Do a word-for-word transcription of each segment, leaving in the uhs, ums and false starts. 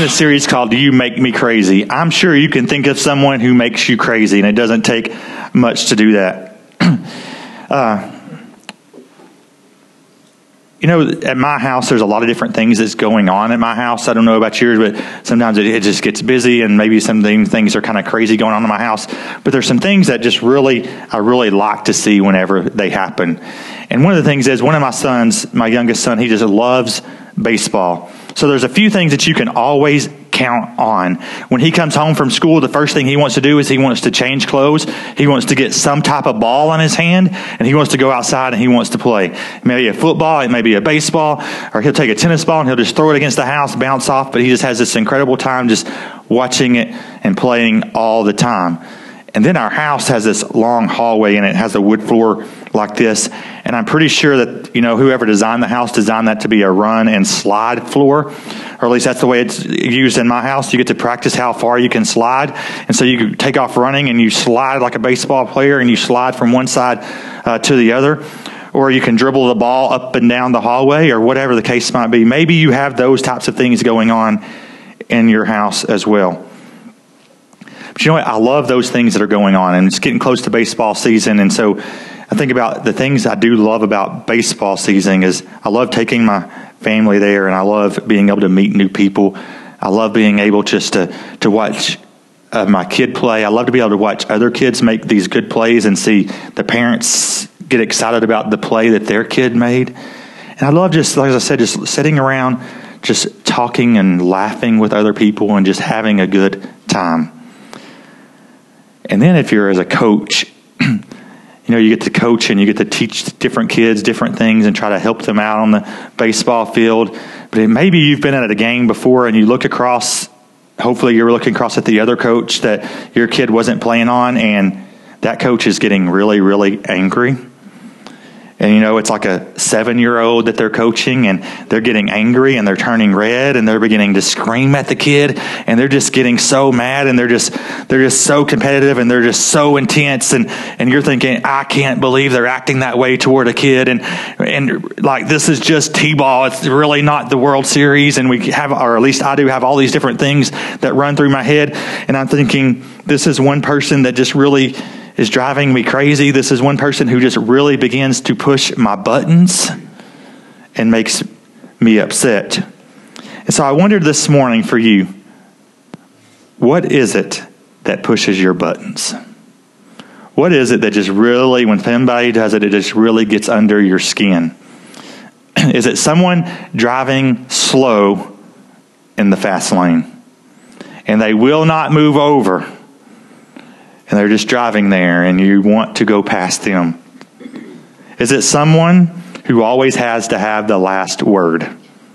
this series called You Make Me Crazy. I'm sure you can think of someone who makes you crazy, and it doesn't take much to do that. uh, you know, at my house, there's a lot of different things that's going on at my house. I don't know about yours, but sometimes it, it just gets busy, and maybe some things are kind of crazy going on in my house. But there's some things that just really, I really like to see whenever they happen. And one of the things is, one of my sons, my youngest son, he just loves baseball. So there's a few things that you can always count on. When he comes home from school, the first thing he wants to do is he wants to change clothes. He wants to get some type of ball in his hand, and he wants to go outside and he wants to play. Maybe a football, it may be a baseball, or he'll take a tennis ball and he'll just throw it against the house, bounce off, but he just has this incredible time just watching it and playing all the time. And then our house has this long hallway, and it has a wood floor like this. And I'm pretty sure that, you know, whoever designed the house designed that to be a run and slide floor, or at least that's the way it's used in my house. You get to practice how far you can slide. And so you can take off running and you slide like a baseball player, and you slide from one side uh, to the other. Or you can dribble the ball up and down the hallway, or whatever the case might be. Maybe you have those types of things going on in your house as well. But you know what? I love those things that are going on, and it's getting close to baseball season. And so I think about the things I do love about baseball season is I love taking my family there, and I love being able to meet new people. I love being able just to, to watch uh, my kid play. I love to be able to watch other kids make these good plays and see the parents get excited about the play that their kid made. And I love just, like I said, just sitting around, just talking and laughing with other people and just having a good time. And then if you're as a coach, you know, you get to coach and you get to teach different kids different things and try to help them out on the baseball field. But it, maybe you've been at a game before and you look across, hopefully you're looking across at the other coach that your kid wasn't playing on, and that coach is getting really, really angry. And, you know, it's like a seven-year-old that they're coaching, and they're getting angry, and they're turning red, and they're beginning to scream at the kid, and they're just getting so mad, and they're just they're just so competitive, and they're just so intense, and, and you're thinking, I can't believe they're acting that way toward a kid, and and like this is just T-ball. It's really not the World Series, and we have, or at least I do have all these different things that run through my head, and I'm thinking, this is one person that just really is driving me crazy. This is one person who just really begins to push my buttons and makes me upset. And so I wondered this morning for you, what is it that pushes your buttons? What is it that just really, when somebody does it, it just really gets under your skin? Is it someone driving slow in the fast lane, and they will not move over, and they're just driving there, and you want to go past them? Is it someone who always has to have the last word?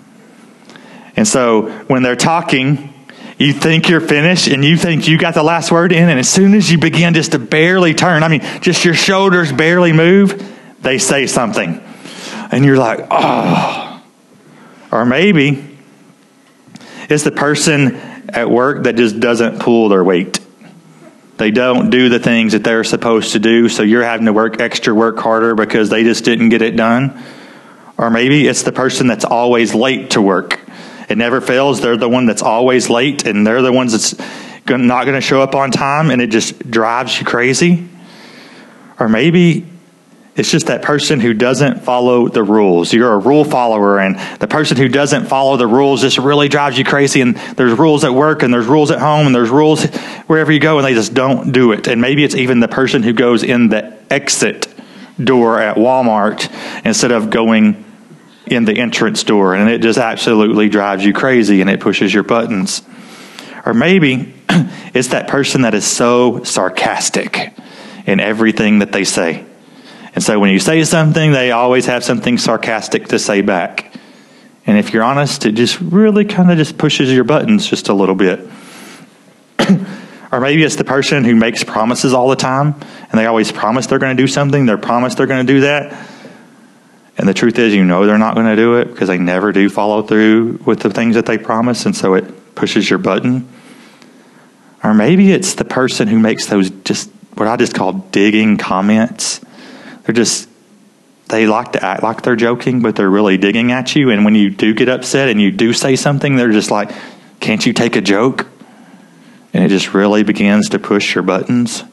And so when they're talking, you think you're finished, and you think you got the last word in, and as soon as you begin just to barely turn, I mean, just your shoulders barely move, they say something. And you're like, oh. Or maybe it's the person at work that just doesn't pull their weight. They don't do the things that they're supposed to do, so you're having to work extra, work harder because they just didn't get it done. Or maybe it's the person that's always late to work. It never fails. They're the one that's always late, and they're the ones that's not going to show up on time, and it just drives you crazy. Or maybe it's just that person who doesn't follow the rules. You're a rule follower, and the person who doesn't follow the rules just really drives you crazy. And there's rules at work, and there's rules at home, and there's rules wherever you go, and they just don't do it. And maybe it's even the person who goes in the exit door at Walmart instead of going in the entrance door, and it just absolutely drives you crazy, and it pushes your buttons. Or maybe it's that person that is so sarcastic in everything that they say. And so when you say something, they always have something sarcastic to say back. And if you're honest, it just really kind of just pushes your buttons just a little bit. Or maybe it's the person who makes promises all the time, and they always promise they're going to do something. They're promised they're going to do that. And the truth is, you know they're not going to do it because they never do follow through with the things that they promise, and so it pushes your button. Or maybe it's the person who makes those just what I just call digging comments. They're just, they like to act like they're joking, but they're really digging at you. And when you do get upset and you do say something, they're just like, Can't you take a joke? And it just really begins to push your buttons.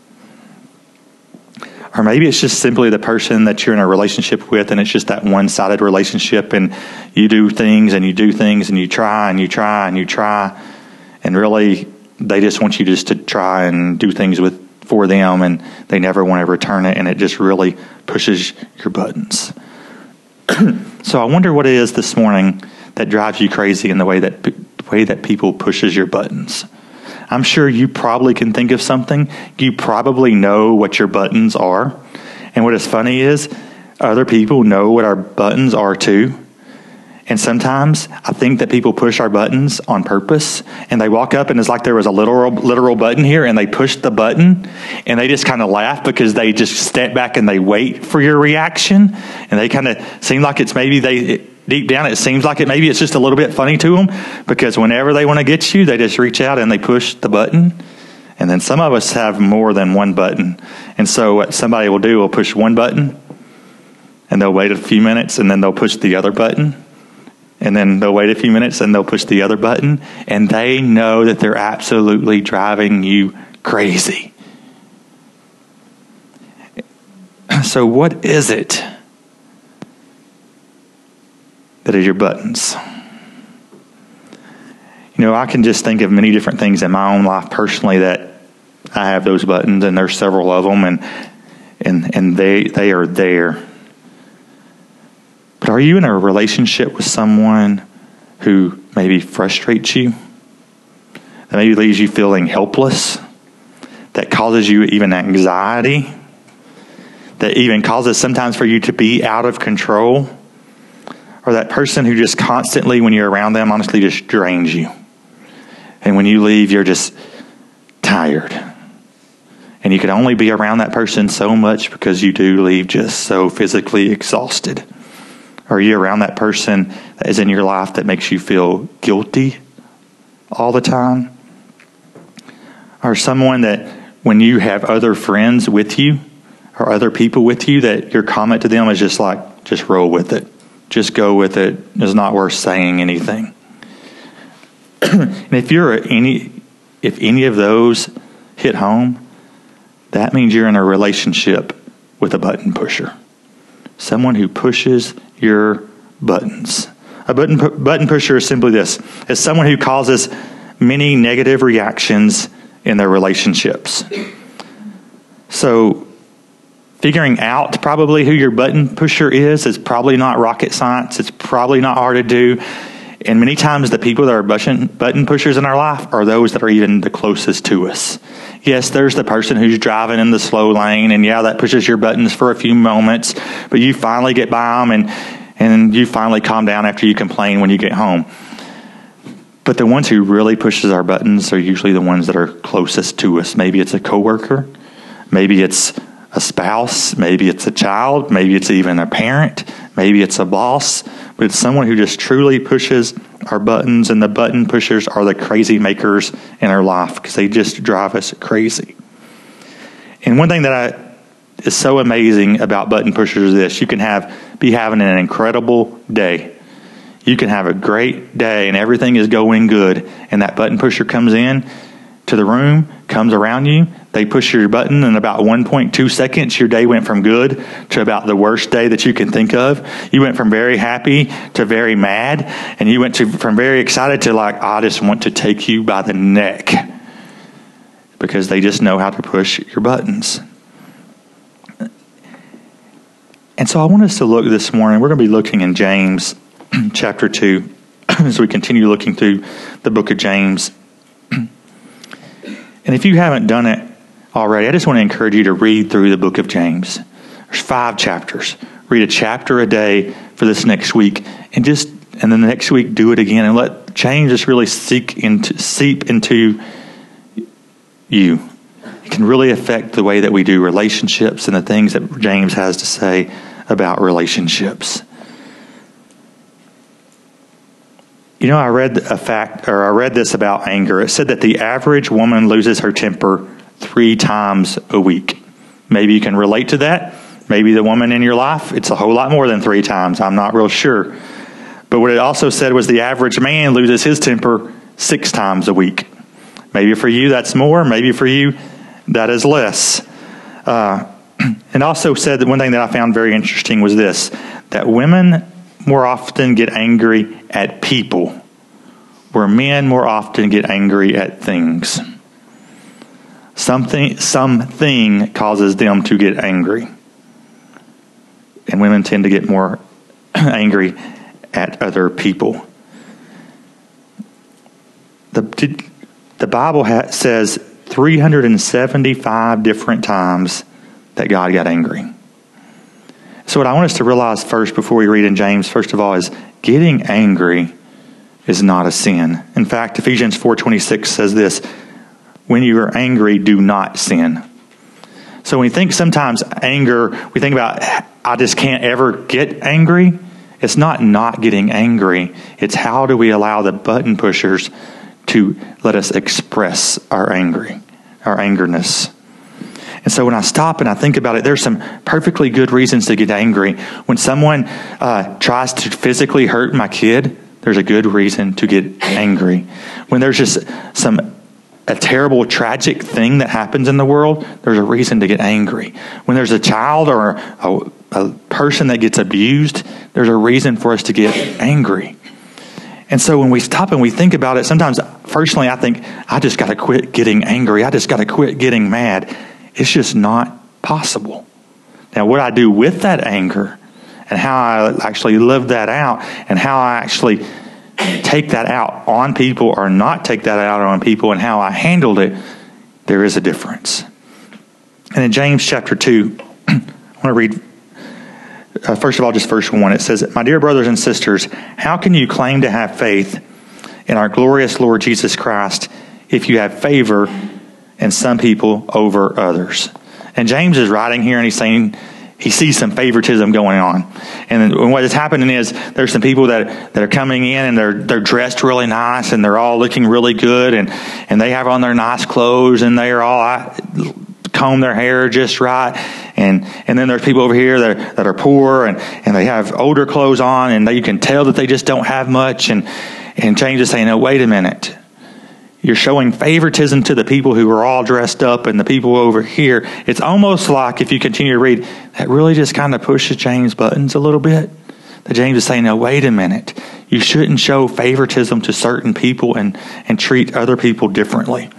Or maybe it's just simply the person that you're in a relationship with, and it's just that one-sided relationship, and you do things and you do things and you try and you try and you try, and really they just want you just to try and do things with for them, and they never want to return it, and it just really pushes your buttons. So I wonder what it is this morning that drives you crazy in the way that the way that people pushes your buttons. I'm sure you probably can think of something. You probably know what your buttons are. And what is funny is other people know what our buttons are too. And sometimes I think that people push our buttons on purpose, and they walk up and it's like there was a literal literal button here, and they push the button and they just kind of laugh because they just step back and they wait for your reaction, and they kind of seem like it's maybe they it, deep down it seems like it maybe it's just a little bit funny to them, because whenever they want to get you, they just reach out and they push the button. And then some of us have more than one button, and so what somebody will do will push one button and they'll wait a few minutes and then they'll push the other button. And then they'll wait a few minutes and they'll push the other button. And they know that they're absolutely driving you crazy. So what is it that is your buttons? You know, I can just think of many different things in my own life personally that I have those buttons, and there's several of them, and and and they they are there. But are you in a relationship with someone who maybe frustrates you, that maybe leaves you feeling helpless, that causes you even anxiety, that even causes sometimes for you to be out of control, or that person who just constantly, when you're around them, honestly just drains you? And when you leave, you're just tired. And you can only be around that person so much because you do leave just so physically exhausted. Are you around that person that is in your life that makes you feel guilty all the time? Or someone that when you have other friends with you or other people with you, that your comment to them is just like, just roll with it. Just go with it. It's not worth saying anything. And if you're any, if any of those hit home, that means you're in a relationship with a button pusher. Someone who pushes your buttons. A button pu- button pusher is simply this. It's someone who causes many negative reactions in their relationships. So figuring out probably who your button pusher is is probably not rocket science. It's probably not hard to do. And many times the people that are button, button pushers in our life are those that are even the closest to us. Yes, there's the person who's driving in the slow lane, and yeah, that pushes your buttons for a few moments, but you finally get by them, and, and you finally calm down after you complain when you get home. But the ones who really pushes our buttons are usually the ones that are closest to us. Maybe it's a coworker, maybe it's a spouse, maybe it's a child, maybe it's even a parent, maybe it's a boss, but it's someone who just truly pushes our buttons, and the button pushers are the crazy makers in our life because they just drive us crazy. And one thing that I, is so amazing about button pushers is this: you can have be having an incredible day. You can have a great day and everything is going good, and that button pusher comes in to the room, comes around you, they push your button, and in about one point two seconds, your day went from good to about the worst day that you can think of. You went from very happy to very mad, and you went to from very excited to like, I just want to take you by the neck, because they just know how to push your buttons. And so I want us to look this morning, we're going to be looking in James chapter two as we continue looking through the book of James. And if you haven't done it already, I just want to encourage you to read through the book of James. There's five chapters. Read a chapter a day for this next week, and just and then the next week do it again, and let James just really seek into seep into you. It can really affect the way that we do relationships and the things that James has to say about relationships. You know, I read a fact, or I read this about anger. It said that the average woman loses her temper three times a week. Maybe you can relate to that. Maybe the woman in your life, it's a whole lot more than three times. I'm not real sure. But what it also said was the average man loses his temper six times a week. Maybe for you that's more. Maybe for you that is less. Uh, and also said that one thing that I found very interesting was this, that women more often get angry at people, where men more often get angry at things. Something, something causes them to get angry. And women tend to get more angry at other people. The, the Bible ha- says three hundred seventy-five different times that God got angry. So what I want us to realize first before we read in James, first of all, is getting angry is not a sin. In fact, Ephesians four twenty-six says this, when you are angry, do not sin. So when we think sometimes anger, we think about, I just can't ever get angry. It's not not getting angry. It's how do we allow the button pushers to let us express our angry, our angerness. And so when I stop and I think about it, there's some perfectly good reasons to get angry. When someone uh, tries to physically hurt my kid, there's a good reason to get angry. When there's just some a terrible, tragic thing that happens in the world, there's a reason to get angry. When there's a child or a, a person that gets abused, there's a reason for us to get angry. And so when we stop and we think about it, sometimes personally I think, I just got to quit getting angry. I just got to quit getting mad. It's just not possible. Now, what I do with that anger and how I actually live that out and how I actually take that out on people or not take that out on people and how I handled it, there is a difference. And in James chapter two, I want to read, uh, first of all, just verse one. It says, my dear brothers and sisters, how can you claim to have faith in our glorious Lord Jesus Christ if you have favor in some people over others? And James is writing here and he's saying, he sees some favoritism going on. And what is happening is there's some people that, that are coming in and they're they're dressed really nice and they're all looking really good and, and they have on their nice clothes and they are all comb their hair just right. And and then there's people over here that are, that are poor and, and they have older clothes on and they, you can tell that they just don't have much. And, and James is saying, no, wait a minute. You're showing favoritism to the people who are all dressed up and the people over here. It's almost like, if you continue to read, that really just kind of pushes James' buttons a little bit. That James is saying, no, wait a minute. You shouldn't show favoritism to certain people and, and treat other people differently.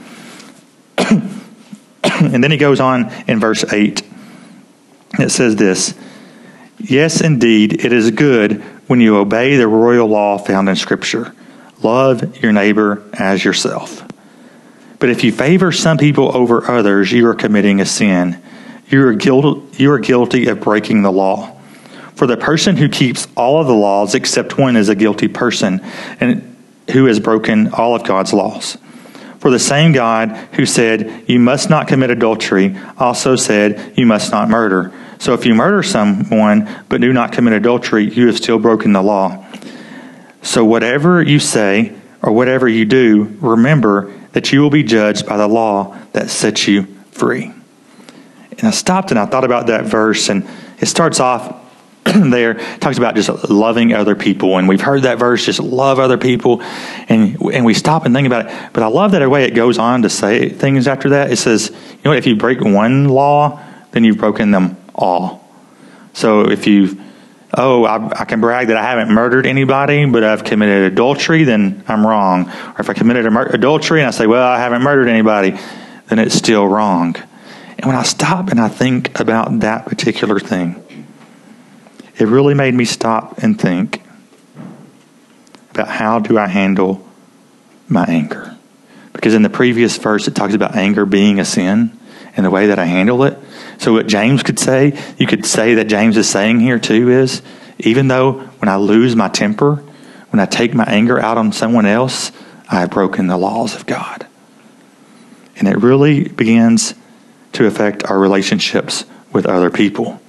And then he goes on in verse eight. It says this, yes, indeed, it is good when you obey the royal law found in Scripture. Love your neighbor as yourself. But if you favor some people over others, you are committing a sin. You are guilt, you are guilty of breaking the law. For the person who keeps all of the laws except one is a guilty person, and who has broken all of God's laws. For the same God who said, you must not commit adultery, also said, you must not murder. So if you murder someone, but do not commit adultery, you have still broken the law. So whatever you say or whatever you do, remember that you will be judged by the law that sets you free. And I stopped and I thought about that verse, and it starts off there, it talks about just loving other people. And we've heard that verse, just love other people. And and we stop and think about it. But I love that the way it goes on to say things after that. It says, you know what, if you break one law, then you've broken them all. So if you Oh, I, I can brag that I haven't murdered anybody, but I've committed adultery, then I'm wrong. Or if I committed a mur- adultery and I say, well, I haven't murdered anybody, then it's still wrong. And when I stop and I think about that particular thing, it really made me stop and think about how do I handle my anger. Because in the previous verse, it talks about anger being a sin and the way that I handle it. So what James could say, you could say that James is saying here too is, even though when I lose my temper, when I take my anger out on someone else, I have broken the laws of God. And it really begins to affect our relationships with other people.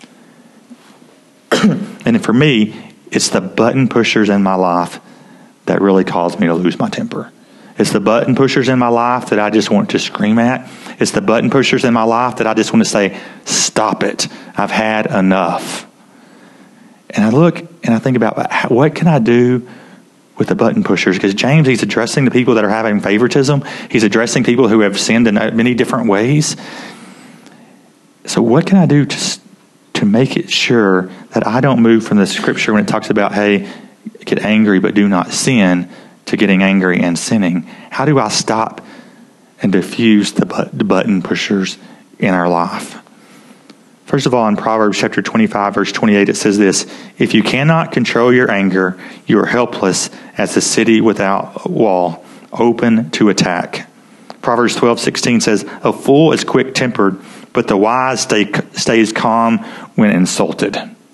And for me, it's the button pushers in my life that really cause me to lose my temper. It's the button pushers in my life that I just want to scream at. It's the button pushers in my life that I just want to say, stop it. I've had enough. And I look and I think about what can I do with the button pushers, because James, he's addressing the people that are having favoritism. He's addressing people who have sinned in many different ways. So what can I do to, to make it sure that I don't move from the scripture when it talks about, hey, get angry but do not sin, to getting angry and sinning? How do I stop and diffuse the, but, the button pushers in our life? First of all, in Proverbs chapter twenty-five, verse twenty-eight, it says this: if you cannot control your anger, you are helpless as a city without a wall, open to attack. Proverbs twelve sixteen says, a fool is quick-tempered, but the wise stay, stays calm when insulted.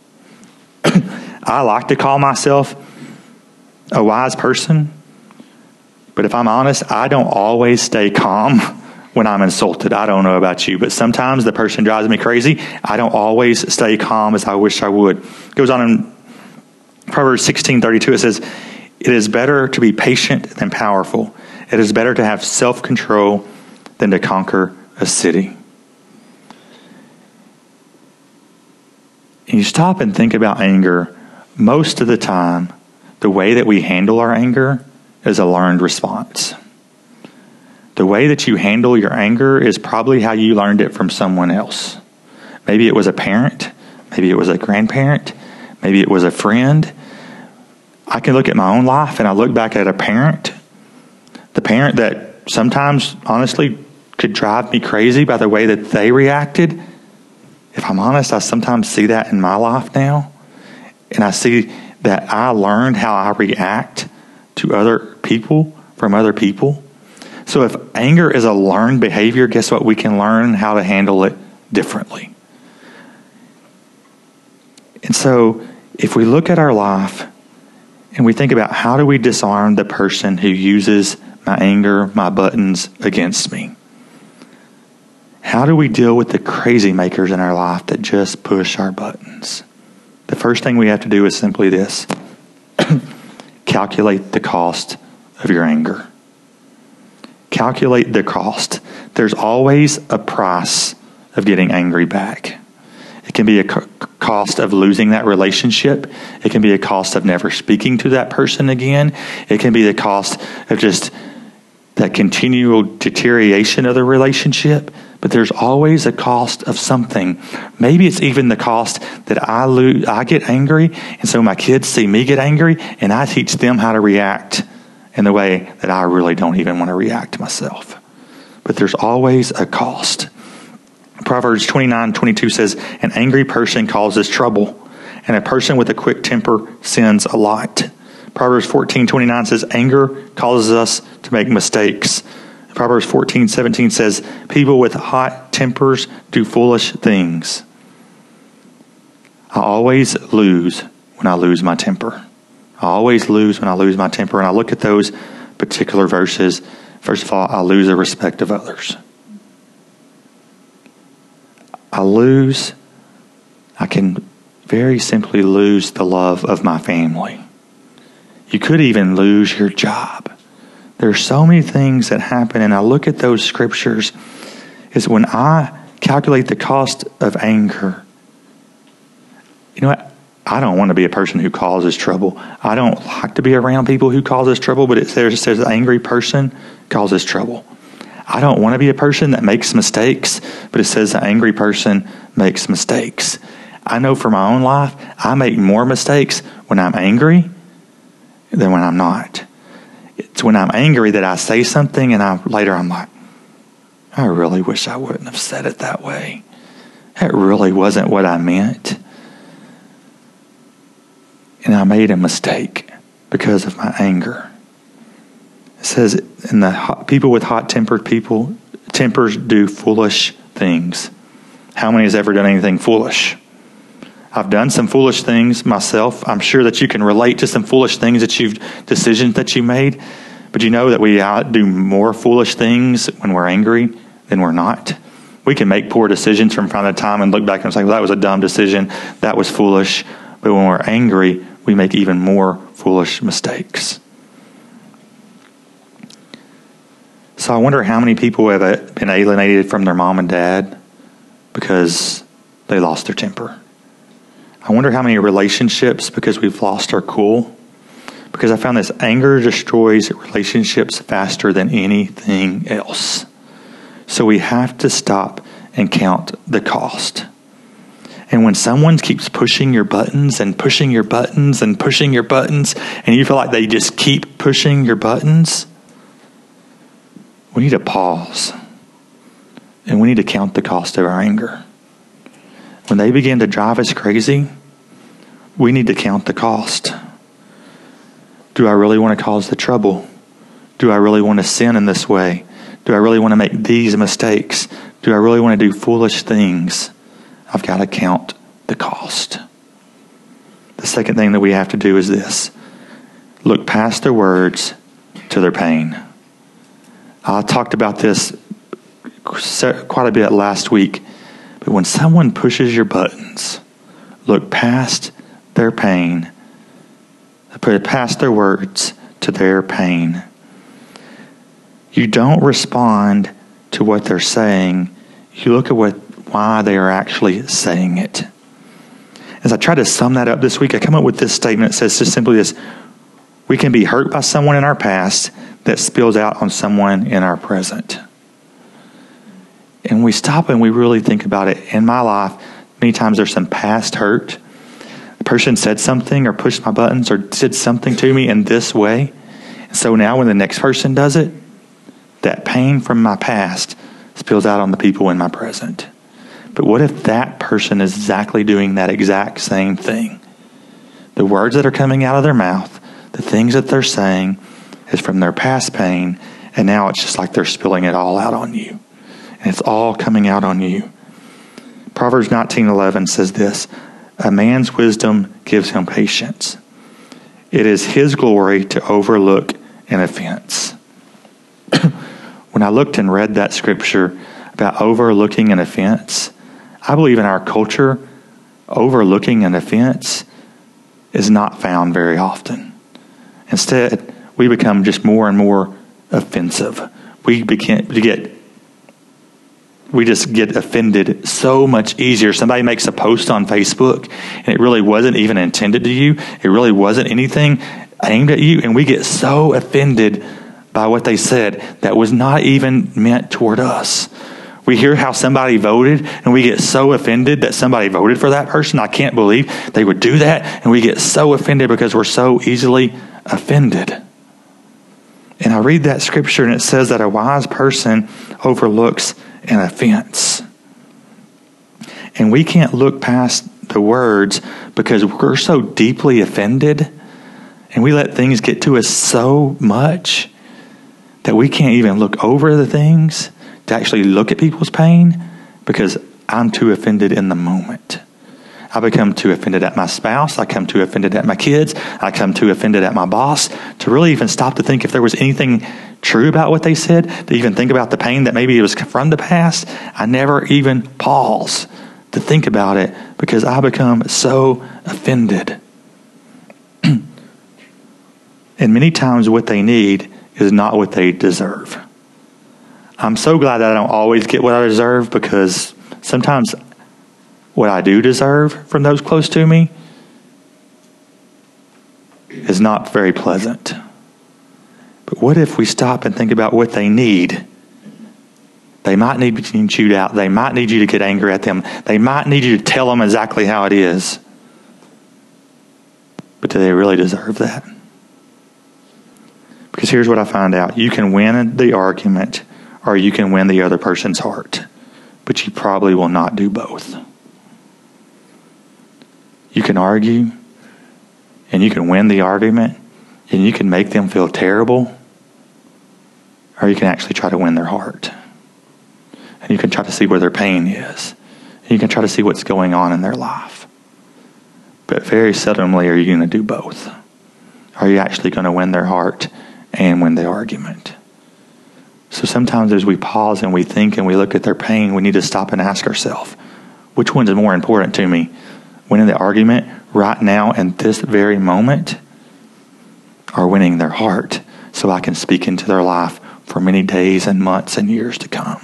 I like to call myself a wise person, but if I'm honest, I don't always stay calm when I'm insulted. I don't know about you, but sometimes the person drives me crazy. I don't always stay calm as I wish I would. It goes on in Proverbs sixteen thirty-two. It says, it is better to be patient than powerful. It is better to have self-control than to conquer a city. And you stop and think about anger. Most of the time, the way that we handle our anger is a learned response. The way that you handle your anger is probably how you learned it from someone else. Maybe it was a parent. Maybe it was a grandparent. Maybe it was a friend. I can look at my own life and I look back at a parent. The parent that sometimes, honestly, could drive me crazy by the way that they reacted. If I'm honest, I sometimes see that in my life now. And I see that I learned how I react to other people from other people. So if anger is a learned behavior, guess what? We can learn how to handle it differently. And so if we look at our life and we think about, how do we disarm the person who uses my anger, my buttons against me? How do we deal with the crazy makers in our life that just push our buttons? The first thing we have to do is simply this: calculate the cost of your anger. Calculate the cost. There's always a price of getting angry back. It can be a co- cost of losing that relationship. It can be a cost of never speaking to that person again. It can be the cost of just that continual deterioration of the relationship. But there's always a cost of something. Maybe it's even the cost that I lose, I get angry, and so my kids see me get angry, and I teach them how to react in the way that I really don't even want to react myself. But there's always a cost. Proverbs twenty-nine twenty-two says, an angry person causes trouble, and a person with a quick temper sins a lot. Proverbs fourteen twenty-nine says, anger causes us to make mistakes. Proverbs fourteen seventeen says, people with hot tempers do foolish things. I always lose when I lose my temper. I always lose when I lose my temper. And I look at those particular verses. First of all, I lose the respect of others. I lose, I can very simply lose the love of my family. You could even lose your job. There's so many things that happen, and I look at those scriptures, is when I calculate the cost of anger, you know what? I don't want to be a person who causes trouble. I don't like to be around people who causes trouble, but it says, it says an angry person causes trouble. I don't want to be a person that makes mistakes, but it says an angry person makes mistakes. I know for my own life, I make more mistakes when I'm angry than when I'm not. It's when I'm angry that I say something and I later I'm like, I really wish I wouldn't have said it that way. That really wasn't what I meant. And I made a mistake because of my anger. It says, in the hot, people with hot-tempered people, tempers do foolish things. How many has ever done anything foolish? I've done some foolish things myself. I'm sure that you can relate to some foolish things that you've, decisions that you made. But you know that we do more foolish things when we're angry than we're not. We can make poor decisions from time to time and look back and say, well, that was a dumb decision. That was foolish. But when we're angry, we make even more foolish mistakes. So I wonder how many people have been alienated from their mom and dad because they lost their temper. I wonder how many relationships because we've lost our cool, because I found this anger destroys relationships faster than anything else. So we have to stop and count the cost. And when someone keeps pushing your buttons and pushing your buttons and pushing your buttons, and you feel like they just keep pushing your buttons, we need to pause. And we need to count the cost of our anger. When they begin to drive us crazy, we need to count the cost. Do I really want to cause the trouble? Do I really want to sin in this way? Do I really want to make these mistakes? Do I really want to do foolish things? I've got to count the cost. The second thing that we have to do is this. Look past their words to their pain. I talked about this quite a bit last week. But when someone pushes your buttons, look past their pain. Put past their words to their pain. You don't respond to what they're saying. You look at what why they are actually saying it. As I try to sum that up this week, I come up with this statement that says just simply this: we can be hurt by someone in our past that spills out on someone in our present. And we stop and we really think about it. In my life, many times there's some past hurt. The person said something or pushed my buttons or did something to me in this way. And so now when the next person does it, that pain from my past spills out on the people in my present. But what if that person is exactly doing that exact same thing? The words that are coming out of their mouth, the things that they're saying is from their past pain, and now it's just like they're spilling it all out on you. And it's all coming out on you. Proverbs nineteen eleven says this: a man's wisdom gives him patience. It is his glory to overlook an offense. When I looked and read that scripture about overlooking an offense, I believe in our culture, overlooking an offense is not found very often. Instead, we become just more and more offensive. We begin to get We just get offended so much easier. Somebody makes a post on Facebook and it really wasn't even intended to you. It really wasn't anything aimed at you. And we get so offended by what they said that was not even meant toward us. We hear how somebody voted and we get so offended that somebody voted for that person. I can't believe they would do that. And we get so offended because we're so easily offended. And I read that scripture and it says that a wise person overlooks an offense. And we can't look past the words because we're so deeply offended and we let things get to us so much that we can't even look over the things to actually look at people's pain because I'm too offended in the moment. I become too offended at my spouse. I come too offended at my kids. I come too offended at my boss to really even stop to think if there was anything true about what they said, to even think about the pain that maybe it was from the past. I never even pause to think about it because I become so offended. And many times what they need is not what they deserve. I'm so glad that I don't always get what I deserve because sometimes what I do deserve from those close to me is not very pleasant. But what if we stop and think about what they need? They might need being chewed out. They might need you to get angry at them. They might need you to tell them exactly how it is. But do they really deserve that? Because here's what I find out. You can win the argument or you can win the other person's heart. But you probably will not do both. You can argue and you can win the argument and you can make them feel terrible, or you can actually try to win their heart. And you can try to see where their pain is. And you can try to see what's going on in their life. But very seldomly are you going to do both. Are you actually going to win their heart and win the argument? So sometimes as we pause and we think and we look at their pain, we need to stop and ask ourselves, which one is more important to me? Winning the argument right now in this very moment, or winning their heart so I can speak into their life for many days and months and years to come?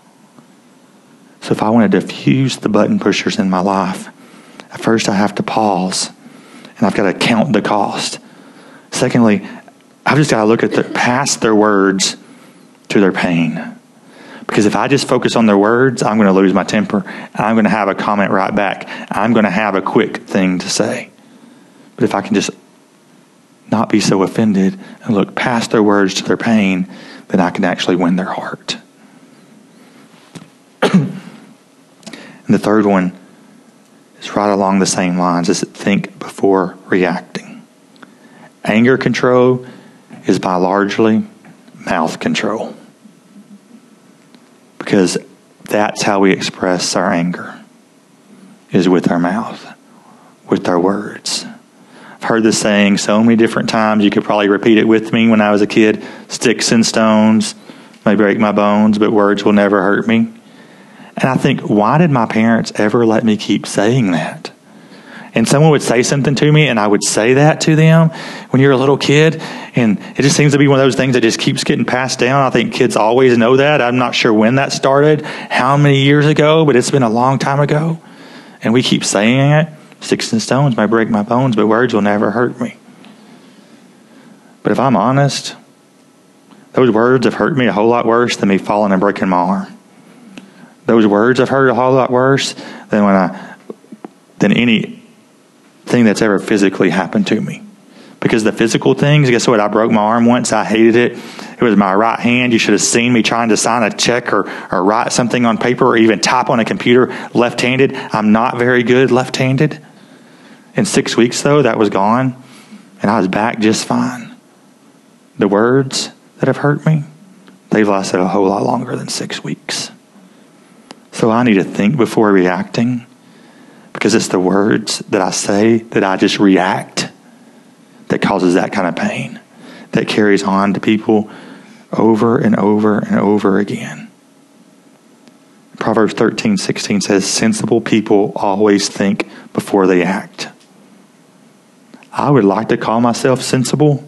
So if I want to diffuse the button pushers in my life, at first I have to pause and I've got to count the cost. Secondly, I've just got to look at the, past their words to their pain. Because if I just focus on their words, I'm going to lose my temper. I'm going to have a comment right back. I'm going to have a quick thing to say. But if I can just not be so offended and look past their words to their pain, then I can actually win their heart. And the third one is right along the same lines, is think before reacting. Anger control is by largely mouth control. Because that's how we express our anger, is with our mouth, with our words. I've heard this saying so many different times. You could probably repeat it with me when I was a kid. Sticks and stones may break my bones, but words will never hurt me. And I think, why did my parents ever let me keep saying that? And someone would say something to me, and I would say that to them when you're a little kid. And it just seems to be one of those things that just keeps getting passed down. I think kids always know that. I'm not sure when that started, how many years ago, but it's been a long time ago. And we keep saying it. Sticks and stones may break my bones, but words will never hurt me. But if I'm honest, those words have hurt me a whole lot worse than me falling and breaking my arm. Those words have hurt a whole lot worse than when I, than anything that's ever physically happened to me. Because the physical things, guess what? I broke my arm once. I hated it. It was my right hand. You should have seen me trying to sign a check or, or write something on paper or even type on a computer left-handed. I'm not very good left-handed. In six weeks, though, that was gone. And I was back just fine. The words that have hurt me, they've lasted a whole lot longer than six weeks. So I need to think before reacting. Because it's the words that I say that I just react that causes that kind of pain. That carries on to people over and over and over again. Proverbs thirteen sixteen says, sensible people always think before they act. I would like to call myself sensible.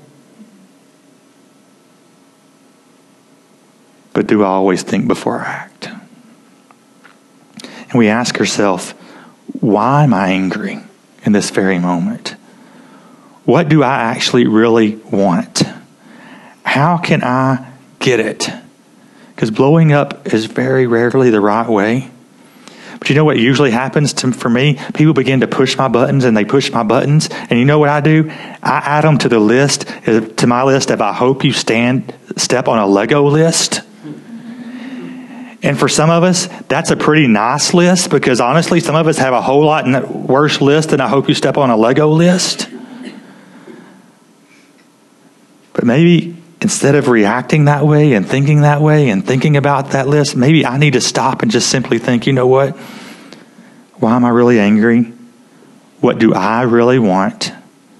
But do I always think before I act? And we ask ourselves, why am I angry in this very moment? What do I actually really want? How can I get it? Because blowing up is very rarely the right way. But you know what usually happens to, for me? People begin to push my buttons and they push my buttons. And you know what I do? I add them to the list, to my list of I hope you stand, step on a Lego list. And for some of us, that's a pretty nice list because honestly, some of us have a whole lot worse list than I hope you step on a Lego list. But maybe instead of reacting that way and thinking that way and thinking about that list, maybe I need to stop and just simply think, you know what? Why am I really angry? What do I really want?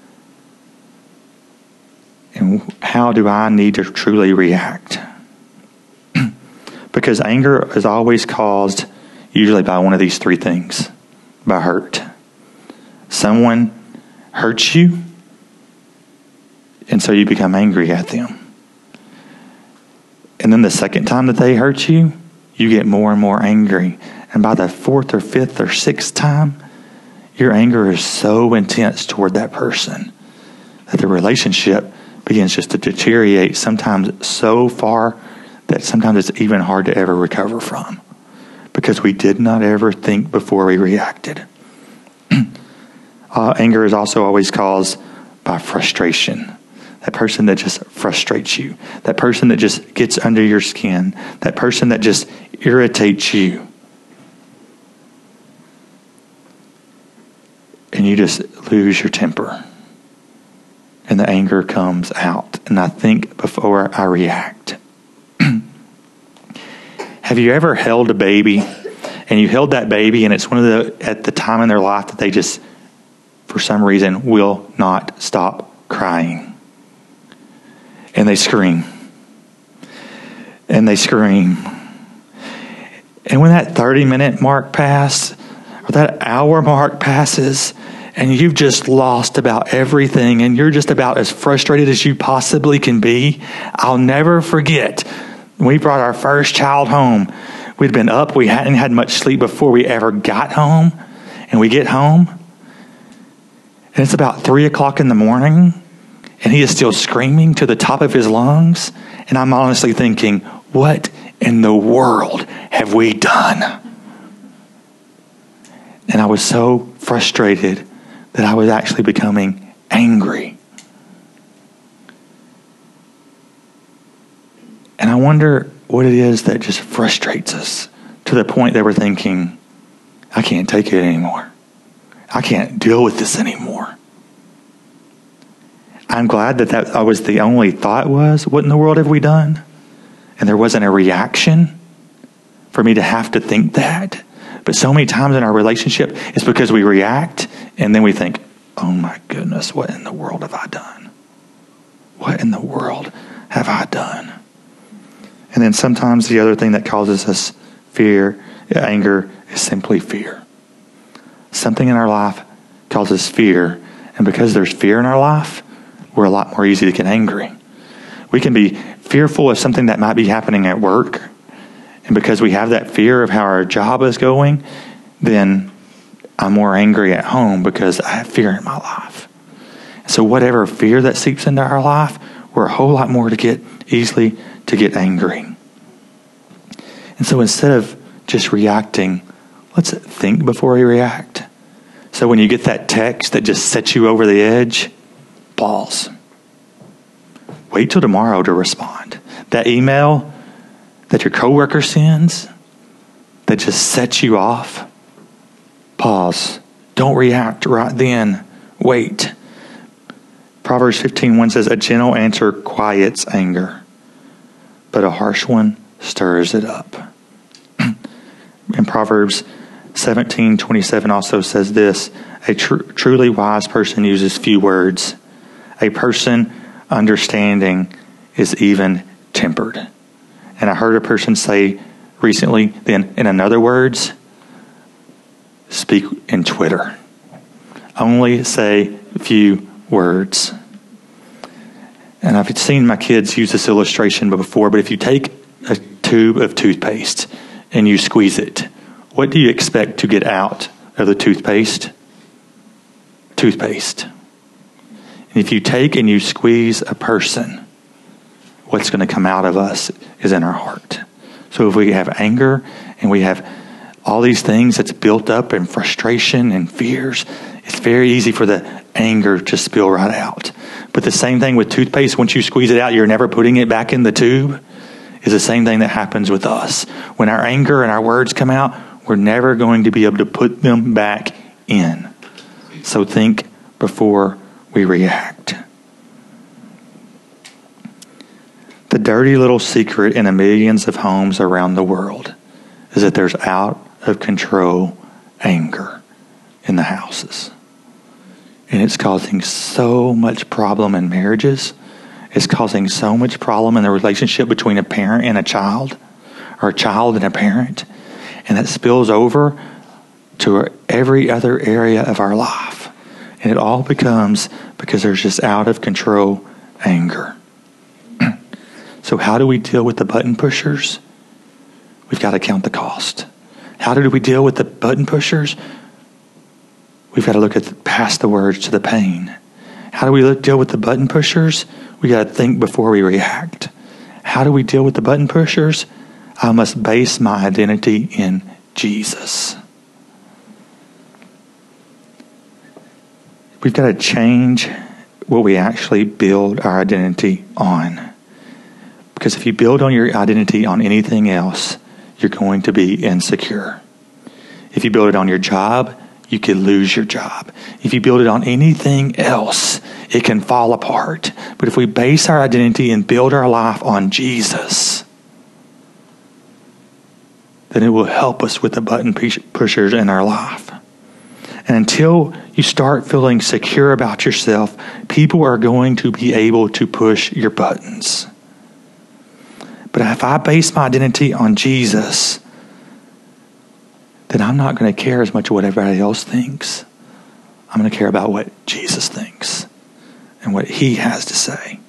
And how do I need to truly react? Because anger is always caused usually by one of these three things. By hurt. Someone hurts you, and so you become angry at them. And then the second time that they hurt you, you get more and more angry. And by the fourth or fifth or sixth time, your anger is so intense toward that person that the relationship begins just to deteriorate, sometimes so far that sometimes it's even hard to ever recover from. Because we did not ever think before we reacted. uh, anger is also always caused by frustration. That person that just frustrates you. That person that just gets under your skin. That person that just irritates you. And you just lose your temper. And the anger comes out. And I think before I react. Have you ever held a baby? And you held that baby and it's one of the, at the time in their life that they just, for some reason, will not stop crying. And they scream. And they scream. And when that thirty minute mark passes, or that hour mark passes, and you've just lost about everything, and you're just about as frustrated as you possibly can be, I'll never forget when we brought our first child home. We'd been up, we hadn't had much sleep before we ever got home, and we get home, and it's about three o'clock in the morning, And he is still screaming to the top of his lungs. And I'm honestly thinking, what in the world have we done? And I was so frustrated that I was actually becoming angry. And I wonder what it is that just frustrates us to the point that we're thinking, I can't take it anymore. I can't deal with this anymore. I'm glad that that was the only thought was, what in the world have we done? And there wasn't a reaction for me to have to think that. But so many times in our relationship, it's because we react and then we think, oh my goodness, what in the world have I done? What in the world have I done? And then sometimes the other thing that causes us fear, anger, is simply fear. Something in our life causes fear. And because there's fear in our life, we're a lot more easy to get angry. We can be fearful of something that might be happening at work. And because we have that fear of how our job is going, then I'm more angry at home because I have fear in my life. So whatever fear that seeps into our life, we're a whole lot more to get easily to get angry. And so instead of just reacting, let's think before we react. So when you get that text that just sets you over the edge, pause. Wait till tomorrow to respond. That email that your coworker sends that just sets you off, pause. Don't react right then. Wait. Proverbs fifteen one says, a gentle answer quiets anger, but a harsh one stirs it up. And Proverbs seventeen twenty-seven also says this, a tr- truly wise person uses few words. A person understanding is even tempered. And I heard a person say recently, then in other words, speak in Twitter. Only say few words. And I've seen my kids use this illustration before, but if you take a tube of toothpaste and you squeeze it, what do you expect to get out of the toothpaste? Toothpaste. And if you take and you squeeze a person, what's going to come out of us is in our heart. So if we have anger and we have all these things that's built up and frustration and fears, it's very easy for the anger to spill right out. But the same thing with toothpaste, once you squeeze it out, you're never putting it back in the tube, is the same thing that happens with us. When our anger and our words come out, we're never going to be able to put them back in. So think before we react. The dirty little secret in a millions of homes around the world is that there's out of control anger in the houses. And it's causing so much problem in marriages. It's causing so much problem in the relationship between a parent and a child, or a child and a parent. And it spills over to every other area of our life. And it all becomes because there's just out of control anger. So how do we deal with the button pushers? We've got to count the cost. How do we deal with the button pushers? We've got to look at the, past the words to the pain. How do we look, deal with the button pushers? We got to think before we react. How do we deal with the button pushers? I must base my identity in Jesus. We've got to change what we actually build our identity on. Because if you build on your identity on anything else, you're going to be insecure. If you build it on your job, you could lose your job. If you build it on anything else, it can fall apart. But if we base our identity and build our life on Jesus, then it will help us with the button pushers in our life. And until you start feeling secure about yourself, people are going to be able to push your buttons. But if I base my identity on Jesus, then I'm not going to care as much what everybody else thinks. I'm going to care about what Jesus thinks and what he has to say.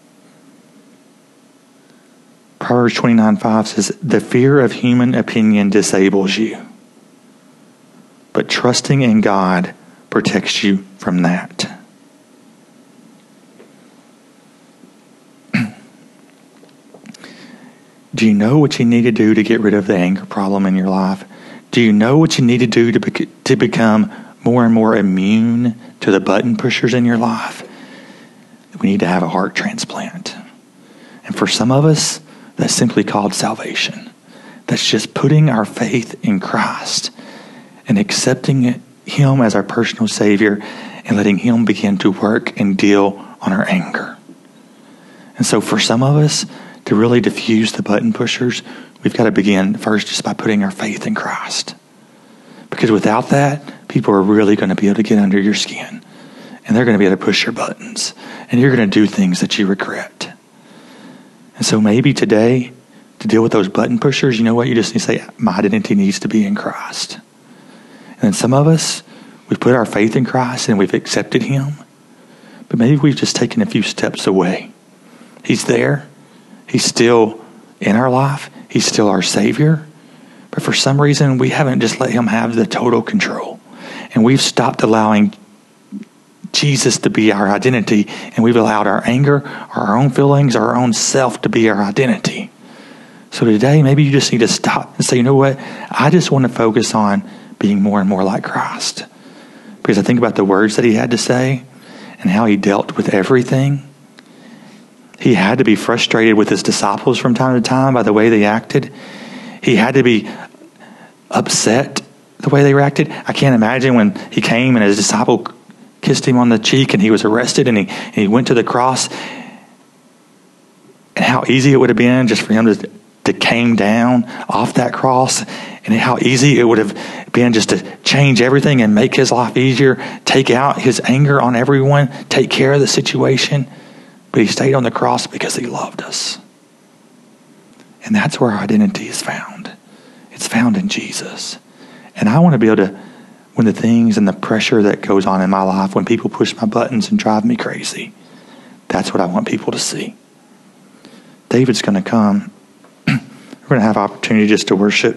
Proverbs twenty-nine five says, the fear of human opinion disables you, but trusting in God protects you from that. Do you know what you need to do to get rid of the anger problem in your life? Do you know what you need to do to, bec- to become more and more immune to the button pushers in your life? We need to have a heart transplant. And for some of us, that's simply called salvation. That's just putting our faith in Christ and accepting Him as our personal Savior and letting Him begin to work and deal on our anger. And so for some of us, to really diffuse the button pushers, we've got to begin first just by putting our faith in Christ. Because without that, people are really going to be able to get under your skin. And they're going to be able to push your buttons. And you're going to do things that you regret. And so maybe today, to deal with those button pushers, you know what? You just need to say, my identity needs to be in Christ. And then some of us, we've put our faith in Christ and we've accepted Him. But maybe we've just taken a few steps away. He's there. He's still in our life. He's still our Savior. But for some reason, we haven't just let Him have the total control. And we've stopped allowing Jesus to be our identity. And we've allowed our anger, our own feelings, our own self to be our identity. So today, maybe you just need to stop and say, you know what? I just want to focus on being more and more like Christ. Because I think about the words that He had to say and how He dealt with everything. He had to be frustrated with His disciples from time to time by the way they acted. He had to be upset the way they reacted. I can't imagine when He came and His disciple kissed Him on the cheek and He was arrested and He, and he went to the cross. And how easy it would have been just for Him to, to came down off that cross. And how easy it would have been just to change everything and make His life easier. Take out His anger on everyone. Take care of the situation. But He stayed on the cross because He loved us. And that's where our identity is found. It's found in Jesus. And I want to be able to, when the things and the pressure that goes on in my life, when people push my buttons and drive me crazy, that's what I want people to see. David's going to come. We're going to have opportunity just to worship.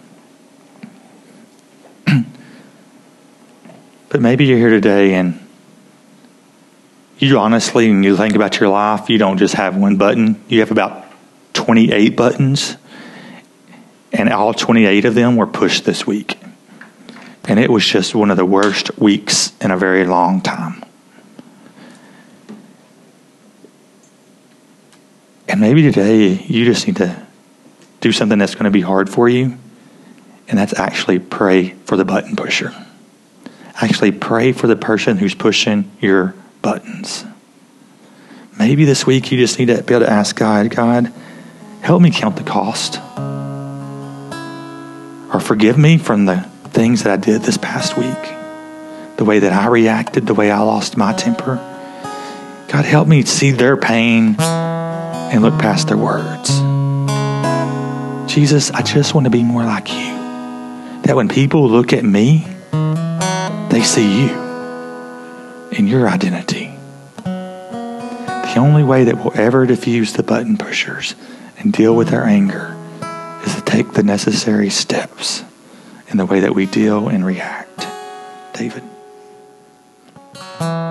But maybe you're here today and you honestly, when you think about your life, you don't just have one button. You have about twenty-eight buttons. And all twenty-eight of them were pushed this week. And it was just one of the worst weeks in a very long time. And maybe today you just need to do something that's going to be hard for you. And that's actually pray for the button pusher. Actually pray for the person who's pushing your buttons. Maybe this week you just need to be able to ask God, God, help me count the cost. Or forgive me from the things that I did this past week. The way that I reacted, the way I lost my temper. God, help me see their pain and look past their words. Jesus, I just want to be more like you. That when people look at me, they see you in your identity. The only way that we'll ever diffuse the button pushers and deal with our anger is to take the necessary steps in the way that we deal and react. David.